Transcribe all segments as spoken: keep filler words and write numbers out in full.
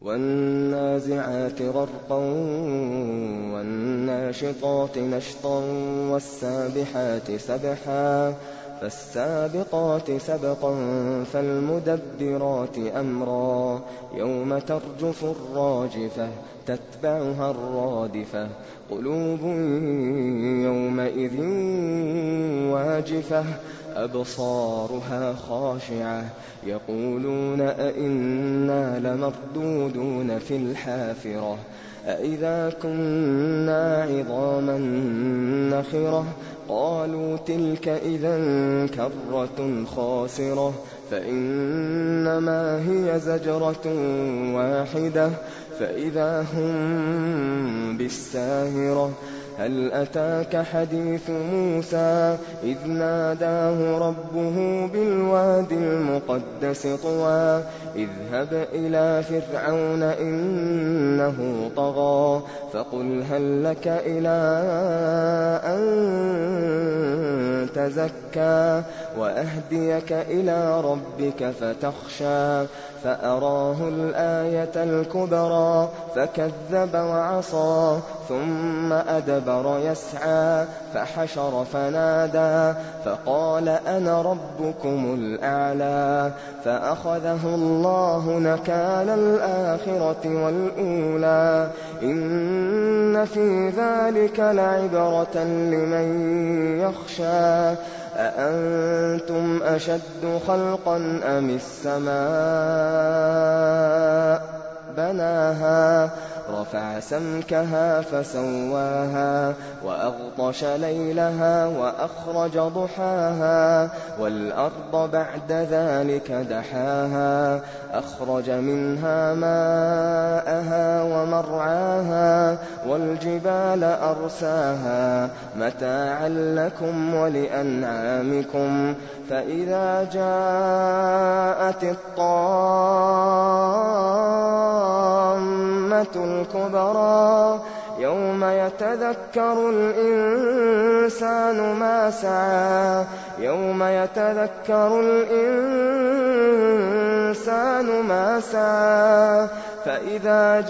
وَالنَّازِعَاتِ غَرْقًا وَالنَّاشِطَاتِ نَشْطًا وَالسَّابِحَاتِ سَبْحًا فَالسَّابِقَاتِ سَبْقًا فَالْمُدَبِّرَاتِ أَمْرًا يَوْمَ تَرْجُفُ الرَّاجِفَةُ تَتْبَعُهَا الرَّادِفَةُ قُلُوبٌ يَوْمَئِذٍ وَاجِفَةٌ أَبْصَارُهَا خَاشِعَةٌ يَقُولُونَ أَإِنَّا لَمَرْدُودُونَ فِي الْحَافِرَةِ أَإِذَا كُنَّا عِظَامًا نَّخِرَةً قَالُوا تِلْكَ إِذًا كَرَّةٌ خَاسِرَةٌ فَإِنَّمَا هِيَ زَجْرَةٌ وَاحِدَةٌ فَإِذَا هُم بِالسَّاهِرَةِ هَلْ أَتَاكَ حَدِيثُ مُوسَىٰ إِذْ نَادَاهُ رَبُّهُ بِالْوَادِ الْمُقَدَّسِ طُوًى اذْهَبْ إِلَىٰ فِرْعَوْنَ إِنَّهُ طَغَىٰ فَقُلْ هَل لَّكَ إِلَىٰ أَن تَزَكَّىٰ وَأَهْدِيَكَ إِلَىٰ رَبِّكَ فَتَخْشَىٰ فَأَرَاهُ الْآيَةَ الْكُبْرَىٰ فَكَذَّبَ وَعَصَىٰ ثُمَّ أَدْبَرَ يَسْعَىٰ فَحَشَرَ فَنَادَىٰ فَقَالَ أَنَا رَبُّكُمُ الْأَعْلَىٰ فَأَخَذَهُ اللَّهُ نَكَالَ الْآخِرَةِ وَالْأُولَىٰ إِنَّ فِي ذَٰلِكَ لَعِبْرَةً لِّمَن يَخْشَىٰ أَأَنتُمْ أَشَدُّ خَلْقًا أَمِ السَّمَاءُ بَنَاهَا رَفَعَ سَمْكَهَا فَسَوَّاهَا وَأَغْطَشَ لَيْلَهَا وَأَخْرَجَ ضُحَاهَا وَالْأَرْضَ بَعْدَ ذَٰلِكَ دَحَاهَا أَخْرَجَ مِنْهَا مَاءَهَا وَمَرْعَاهَا وَالْجِبَالَ أَرْسَاهَا مَتَاعًا لَّكُمْ وَلِأَنْعَامِكُمْ فَإِذَا جَاءَتِ الطَّامَّةُ الْكُبْرَىٰ يَوْمَ يَتَذَكَّرُ الْإِنسَانُ مَا سَعَىٰ يَوْمَ يَتَذَكَّرُ الْإِنسَانُ مَا سَعَىٰ فَإِذَا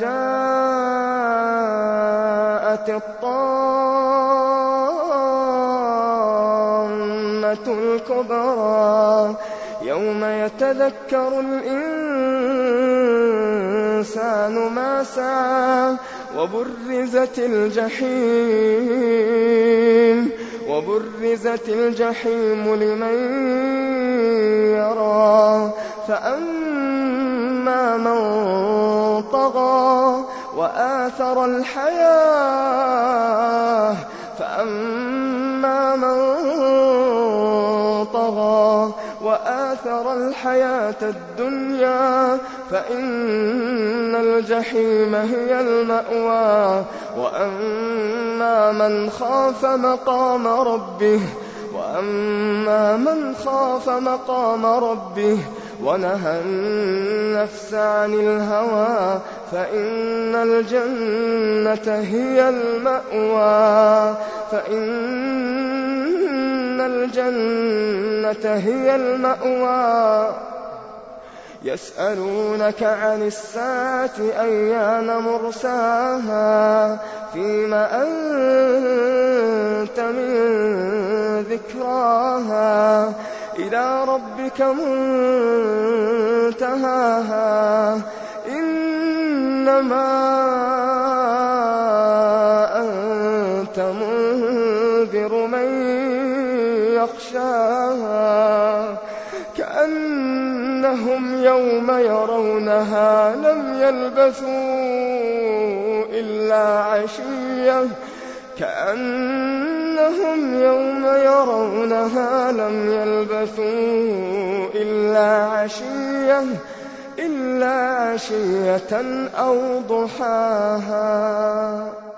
جَاءَتِ الطَّامَّةُ الْكُبْرَىٰ يَوْمَ يَتَذَكَّرُ الْإِنسَانُ مَا سَعَىٰ وَبُرِّزَتِ الْجَحِيمُ وَبُرِّزَتِ الْجَحِيمُ لِمَن يَرَىٰ فَأَمَّا مَن طَغَىٰ وَآثَرَ الْحَيَاةَ فَأَمَّا مَن طَغَىٰ وَآثَرَ الْحَيَاةَ الدُّنْيَا فَإِنَّ الْجَحِيمَ هِيَ الْمَأْوَىٰ وَأَمَّا مَنْ خَافَ مَقَامَ رَبِّهِ وَأَمَّا مَنْ خَافَ مَقَامَ رَبِّهِ وَنَهَى النَّفْسَ عَنِ الْهَوَىٰ فَإِنَّ الْجَنَّةَ هِيَ الْمَأْوَىٰ فَإِنَّ الْجَنَّةَ هِيَ الْمَأْوَىٰ يَسْأَلُونَكَ عَنِ السَّاعَةِ أَيَّانَ مُرْسَاهَا فِيمَ أَنتَ مِن ذِكْرَاهَا إِلَىٰ رَبِّكَ مُنتَهَاهَا إِنَّمَا أَنتَ مُنذِرُ مَن يَخْشَاهَا كَأَنَّهُمْ يَوْمَ يَرَوْنَهَا لَمْ يَلْبَثُوا إِلَّا عَشِيَّةً كَأَنَّهُمْ يَوْمَ يَرَوْنَهَا لَمْ يَلْبَثُوا إِلَّا عَشِيَّةً إِلَّا عَشِيَّةً أَوْ ضُحَاهَا.